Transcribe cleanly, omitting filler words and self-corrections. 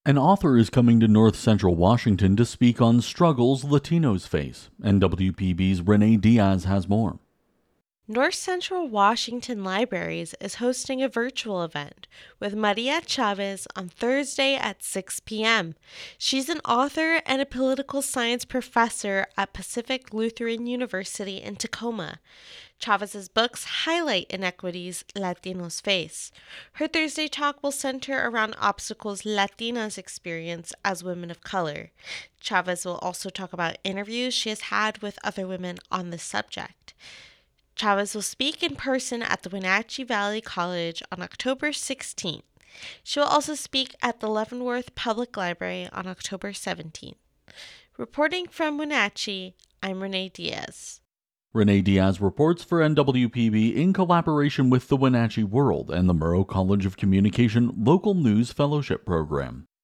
An author is coming to North Central Washington to speak on struggles Latinos face, and WPB's Renee Diaz has more. North Central Washington Libraries is hosting a virtual event with Maria Chavez on Thursday at 6 p.m. She's an author and a political science professor at Pacific Lutheran University in Tacoma. Chavez's books highlight inequities Latinos face. Her Thursday talk will center around obstacles Latinas experience as women of color. Chavez will also talk about interviews she has had with other women on the subject. Chavez will speak in person at the Wenatchee Valley College on October 16th. She will also speak at the Leavenworth Public Library on October 17th. Reporting from Wenatchee, I'm Renee Diaz. Renee Diaz reports for NWPB in collaboration with the Wenatchee World and the Murrow College of Communication Local News Fellowship Program.